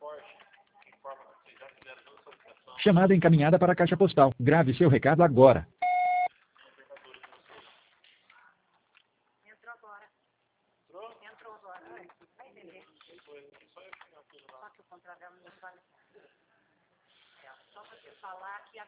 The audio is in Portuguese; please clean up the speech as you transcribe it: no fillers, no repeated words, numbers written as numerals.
Chamada encaminhada para a caixa postal. Grave seu recado agora. Entrou agora. Entrou agora. Vai entender. Só que o contrato dela não vale. Só você falar que a